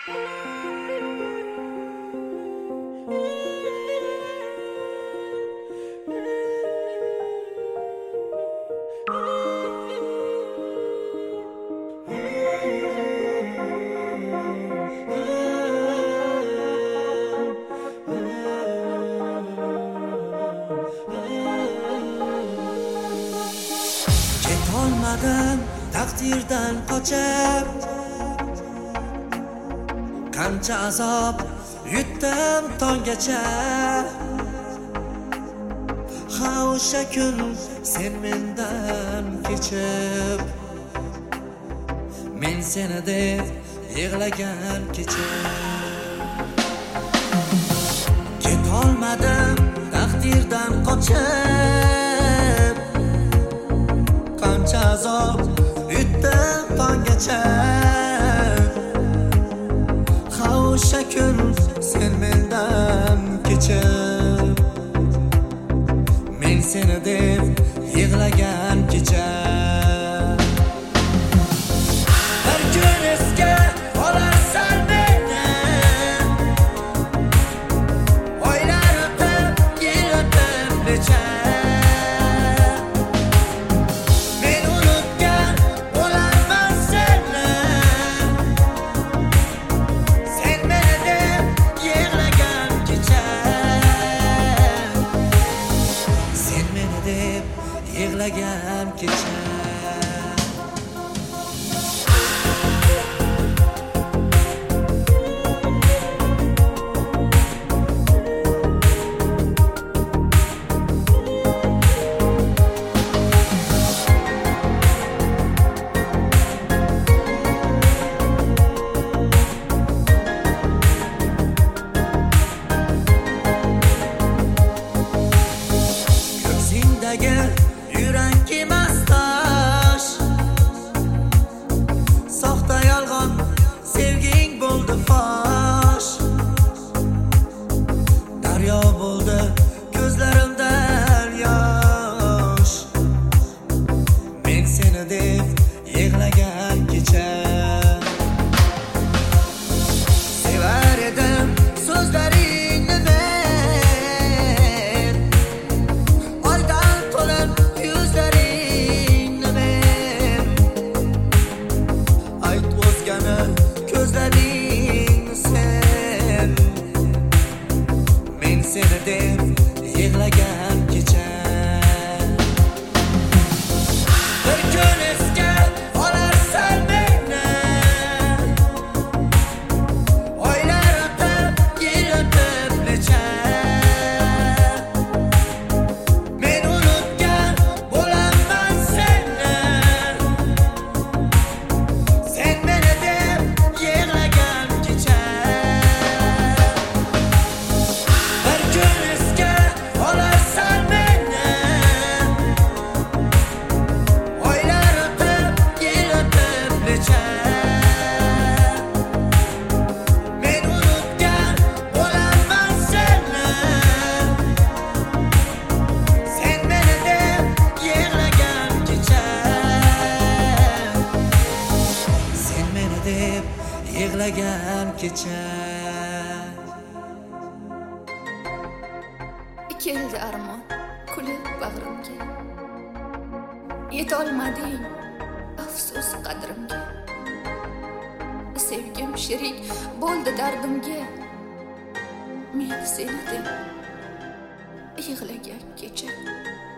Ketolmadim taqdirdan qochib, qancha azob yutdim tonggacha. Ha o'sha kun sen mendan kechib, men seni deb yig'lagan kecha. Ketolmadim taqdirdan qochib, qancha azob yutdim tonggacha. Ha o'sha kun sen mendan kechib, men seni deb yig'lagan kecha. Bir kun esga olarsan meni, oylar o'tib yil o'tib necha. Men unutgan bo'larman seni, sen meni deb yig'lagan kecha. Sen meni deb yig'lagan kecha. Ko'ksingdagi yurak emas tosh, soxta yolg'on sevging bo'ldi fosh. Daryo bo'ldi ko'zlarimdan yosh, men seni deb yig'lagan kecha. Sevar edim so'zlaringni men, oydan to'lib yuzlaringni men. Ayt o'zgani ko'zlading sen, men seni deb yig'lagan kecha. Bir kun esga olarsan meni, oylar o'tib yil o'tib necha. Men unutgan bo'larman seni, sen meni deb yig'lagan kecha. Bir kun esga olarsan meni, oylar o'tib yil o'tib necha. Men unutgan bo'larman seni, sen meni deb yig'lagan kecha. Sen meni deb yig'lagan kecha. Keldi armon kulib bag'rimga, yetolmading afsus qadrimga. Sevgim sherik bo'ldi dardimga, men seni deb yig'lagan kecha.